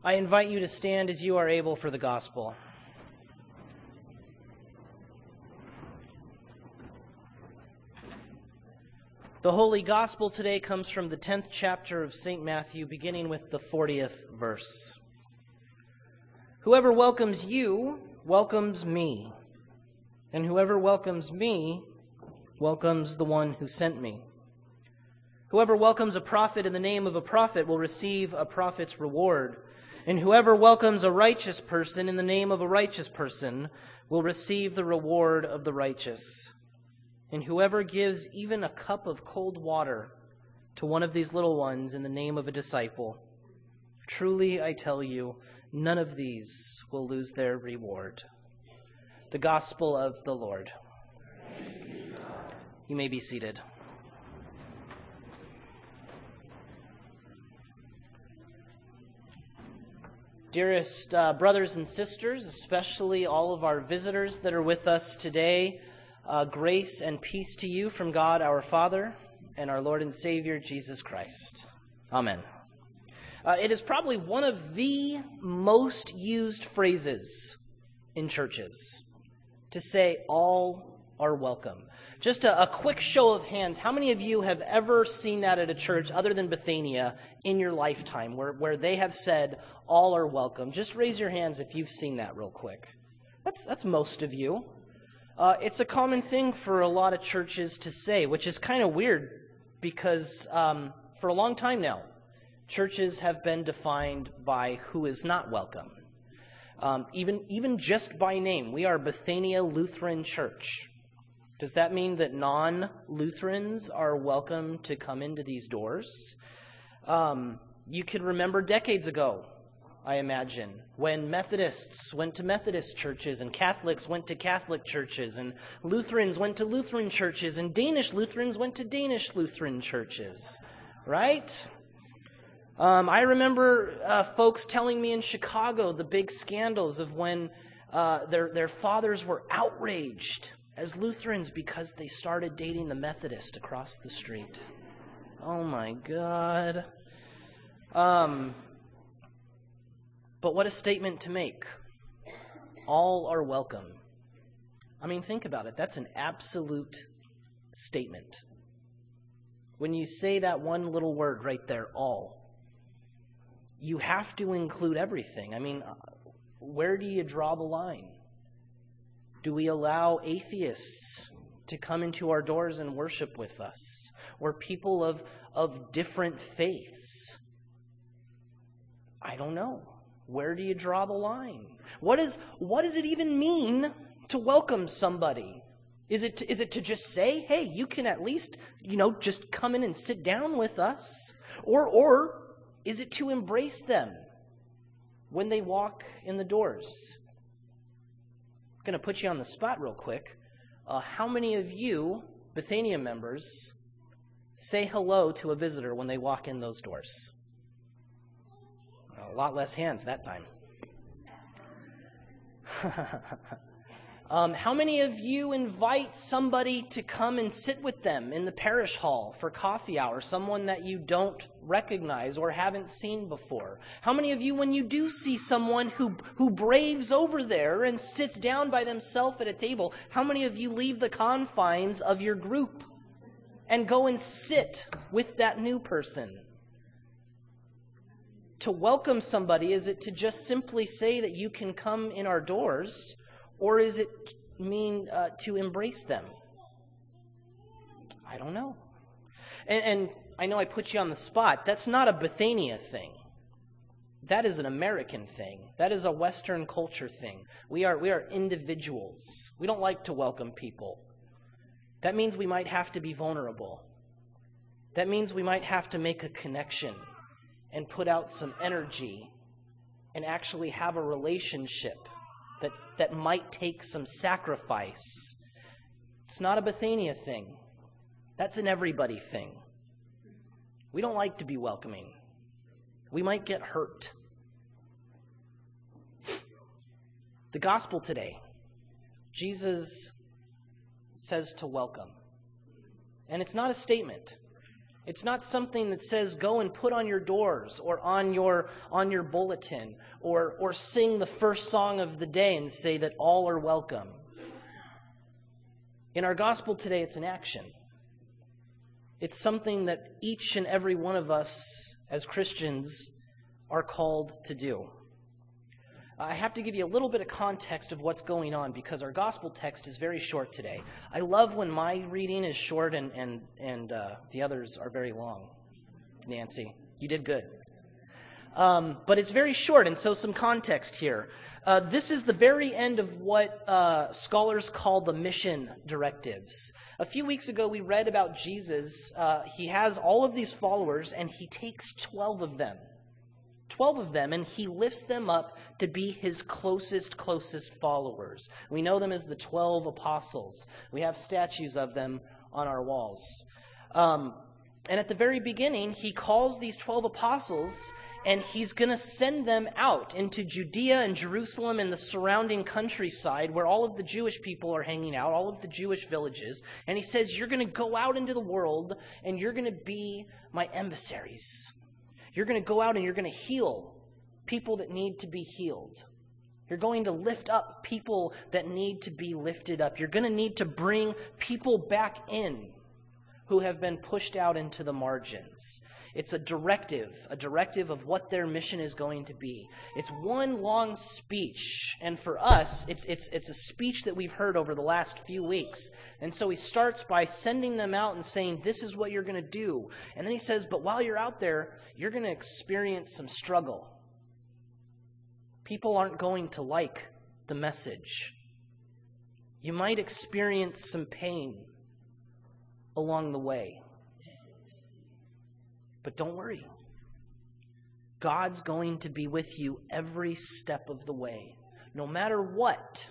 I invite you to stand as you are able for the gospel. The Holy Gospel today comes from the 10th chapter of St. Matthew, beginning with the 40th verse. Whoever welcomes you welcomes me, and whoever welcomes me welcomes the one who sent me. Whoever welcomes a prophet in the name of a prophet will receive a prophet's reward, and whoever welcomes a righteous person in the name of a righteous person will receive the reward of the righteous. And whoever gives even a cup of cold water to one of these little ones in the name of a disciple, truly I tell you, none of these will lose their reward. The Gospel of the Lord. You may be seated. Dearest brothers and sisters, especially all of our visitors that are with us today, grace and peace to you from God our Father and our Lord and Savior, Jesus Christ. Amen. It is probably one of the most used phrases in churches to say all are welcome. Just a quick show of hands. How many of you have ever seen that at a church other than Bethania in your lifetime where they have said all are welcome? Just raise your hands if you've seen that real quick. That's most of you. It's a common thing for a lot of churches to say, which is kind of weird because for a long time now, churches have been defined by who is not welcome. Even just by name, we are Bethania Lutheran Church. Does that mean that non-Lutherans are welcome to come into these doors? You could remember decades ago, I imagine, when Methodists went to Methodist churches and Catholics went to Catholic churches and Lutherans went to Lutheran churches and Danish Lutherans went to Danish Lutheran churches, right? I remember folks telling me in Chicago the big scandals of when their fathers were outraged as Lutherans because they started dating the Methodist across the street. Oh my God. But what a statement to make. All are welcome. I mean, think about it. That's an absolute statement. When you say that one little word right there, all, you have to include everything. I mean, where do you draw the line? Do we allow atheists to come into our doors and worship with us? Or people of different faiths? I don't know. Where do you draw the line? What does it even mean to welcome somebody? Is it to just say, hey, you can at least, just come in and sit down with us? Or is it to embrace them when they walk in the doors? I'm going to put you on the spot real quick. How many of you, Bethania members, say hello to a visitor when they walk in those doors? A lot less hands that time. How many of you invite somebody to come and sit with them in the parish hall for coffee hour, someone that you don't recognize or haven't seen before? How many of you, when you do see someone who braves over there and sits down by themselves at a table, how many of you leave the confines of your group and go and sit with that new person? To welcome somebody, is it to just simply say that you can come in our doors? Or is it mean to embrace them? I don't know. And I know I put you on the spot. That's not a Bethania thing. That is an American thing. That is a Western culture thing. We are individuals. We don't like to welcome people. That means we might have to be vulnerable. That means we might have to make a connection and put out some energy and actually have a relationship that might take some sacrifice. It's not a Bethania thing. That's an everybody thing. We don't like to be welcoming. We might get hurt. The gospel today, Jesus says to welcome. And it's not a statement. It's not something that says go and put on your doors or on your bulletin or sing the first song of the day and say that all are welcome. In our gospel today, it's an action. It's something that each and every one of us as Christians are called to do. I have to give you a little bit of context of what's going on because our gospel text is very short today. I love when my reading is short and the others are very long. Nancy, you did good. But it's very short, and so some context here. This is the very end of what scholars call the mission directives. A few weeks ago, we read about Jesus. He has all of these followers, and he takes 12 of them. 12 of them, and he lifts them up to be his closest followers. We know them as the 12 apostles. We have statues of them on our walls. And at the very beginning, he calls these 12 apostles, and he's going to send them out into Judea and Jerusalem and the surrounding countryside where all of the Jewish people are hanging out, all of the Jewish villages. And he says, you're going to go out into the world, and you're going to be my emissaries. You're going to go out and you're going to heal people that need to be healed. You're going to lift up people that need to be lifted up. You're going to need to bring people back in who have been pushed out into the margins. It's a directive of what their mission is going to be. It's one long speech, and for us, it's a speech that we've heard over the last few weeks. And so he starts by sending them out and saying, this is what you're going to do. And then he says, but while you're out there, you're going to experience some struggle. People aren't going to like the message. You might experience some pain along the way. But don't worry. God's going to be with you every step of the way. No matter what,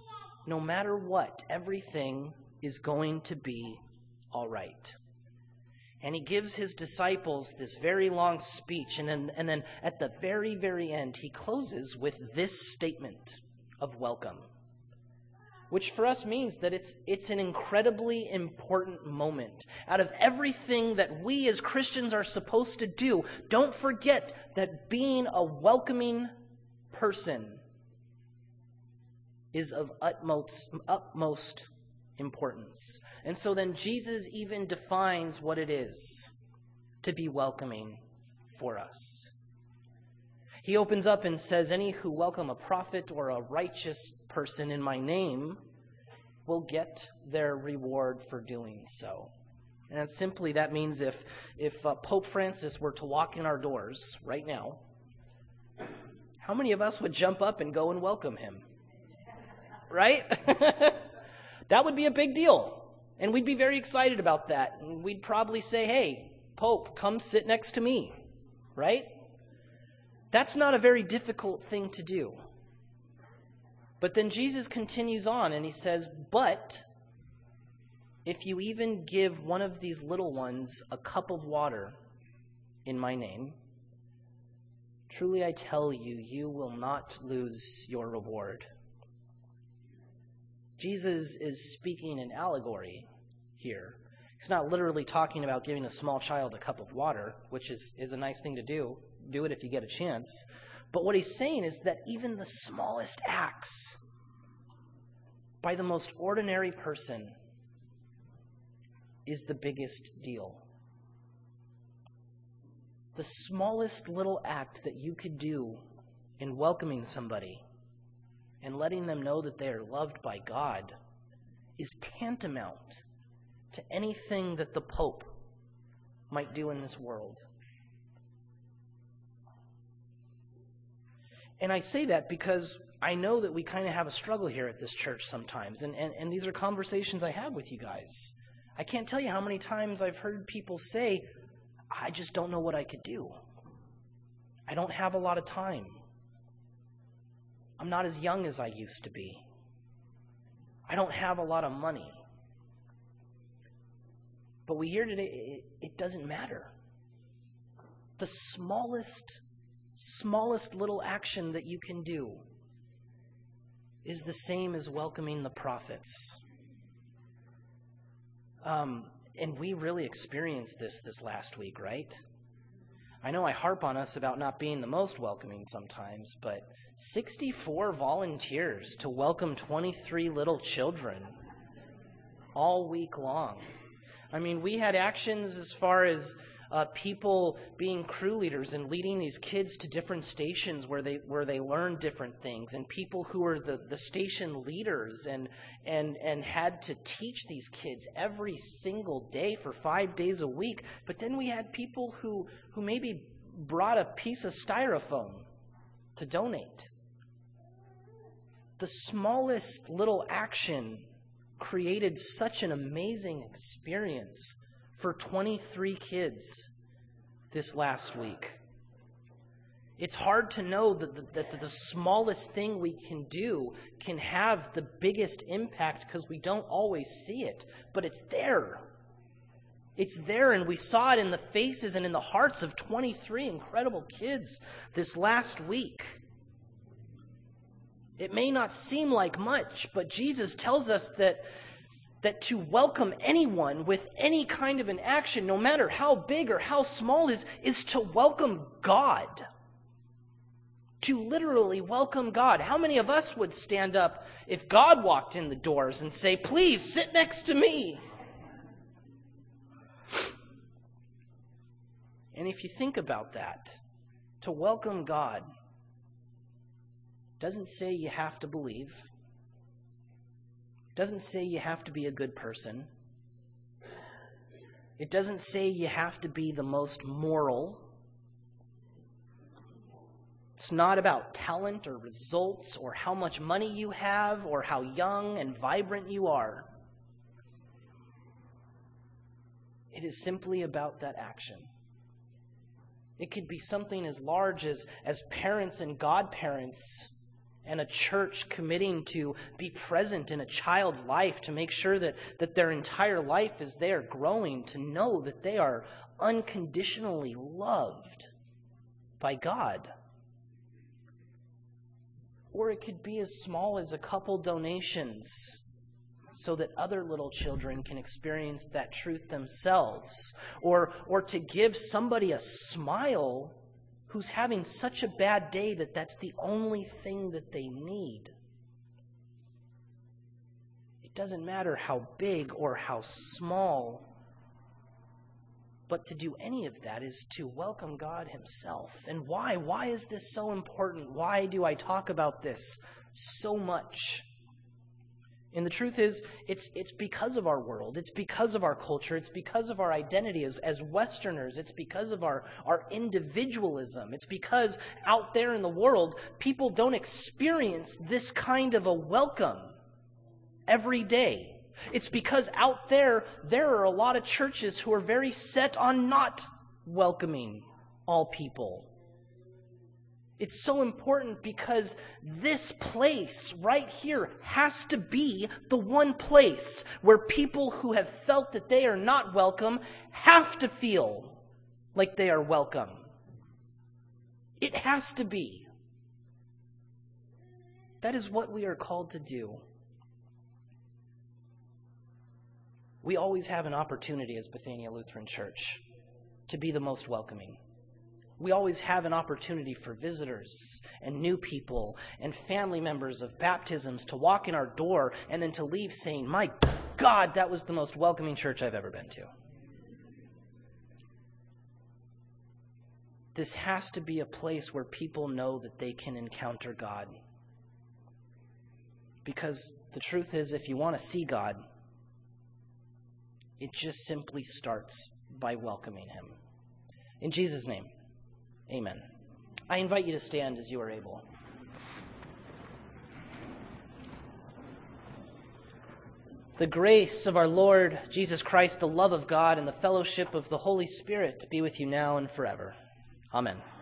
everything is going to be all right. And he gives his disciples this very long speech, and then at the very, very end, he closes with this statement of welcome, which for us means that it's an incredibly important moment. Out of everything that we as Christians are supposed to do, don't forget that being a welcoming person is of utmost importance. And so then Jesus even defines what it is to be welcoming for us. He opens up and says, any who welcome a prophet or a righteous person in my name will get their reward for doing so. And simply that means if Pope Francis were to walk in our doors right now, how many of us would jump up and go and welcome him? Right? That would be a big deal. And we'd be very excited about that. And we'd probably say, hey, Pope, come sit next to me. Right? That's not a very difficult thing to do. But then Jesus continues on and he says, but if you even give one of these little ones a cup of water in my name, truly I tell you, you will not lose your reward. Jesus is speaking in allegory here. He's not literally talking about giving a small child a cup of water, which is a nice thing to do. Do it if you get a chance. But what he's saying is that even the smallest acts by the most ordinary person is the biggest deal. The smallest little act that you could do in welcoming somebody and letting them know that they are loved by God is tantamount to anything that the Pope might do in this world. And I say that because I know that we kind of have a struggle here at this church sometimes, and these are conversations I have with you guys. I can't tell you how many times I've heard people say, I just don't know what I could do. I don't have a lot of time. I'm not as young as I used to be. I don't have a lot of money. But we hear today, it doesn't matter. The smallest little action that you can do is the same as welcoming the prophets. And we really experienced this last week, right? I know I harp on us about not being the most welcoming sometimes, but 64 volunteers to welcome 23 little children all week long. I mean, we had actions as far as people being crew leaders and leading these kids to different stations where they learn different things, and people who were the station leaders and had to teach these kids every single day for 5 days a week. But then we had people who maybe brought a piece of styrofoam to donate. The smallest little action created such an amazing experience for 23 kids this last week. It's hard to know that the smallest thing we can do can have the biggest impact because we don't always see it, but it's there. It's there, and we saw it in the faces and in the hearts of 23 incredible kids this last week. It may not seem like much, but Jesus tells us that to welcome anyone with any kind of an action, no matter how big or how small, is to welcome God. To literally welcome God. How many of us would stand up if God walked in the doors and say, "Please sit next to me"? And if you think about that, to welcome God doesn't say you have to believe. Doesn't say you have to be a good person. It doesn't say you have to be the most moral. It's not about talent or results or how much money you have or how young and vibrant you are. It is simply about that action. It could be something as large as parents and godparents and a church committing to be present in a child's life to make sure that their entire life as they are growing, to know that they are unconditionally loved by God. Or it could be as small as a couple donations so that other little children can experience that truth themselves. Or to give somebody a smile who's having such a bad day that that's the only thing that they need. It doesn't matter how big or how small, but to do any of that is to welcome God Himself. And why? Why is this so important? Why do I talk about this so much? And the truth is, it's because of our world. It's because of our culture. It's because of our identity as Westerners. It's because of our individualism. It's because out there in the world, people don't experience this kind of a welcome every day. It's because out there are a lot of churches who are very set on not welcoming all people. It's so important because this place right here has to be the one place where people who have felt that they are not welcome have to feel like they are welcome. It has to be. That is what we are called to do. We always have an opportunity as Bethania Lutheran Church to be the most welcoming. We always have an opportunity for visitors and new people and family members of baptisms to walk in our door and then to leave saying, "My God, that was the most welcoming church I've ever been to." This has to be a place where people know that they can encounter God. Because the truth is, if you want to see God, it just simply starts by welcoming Him. In Jesus' name. Amen. I invite you to stand as you are able. The grace of our Lord Jesus Christ, the love of God, and the fellowship of the Holy Spirit be with you now and forever. Amen.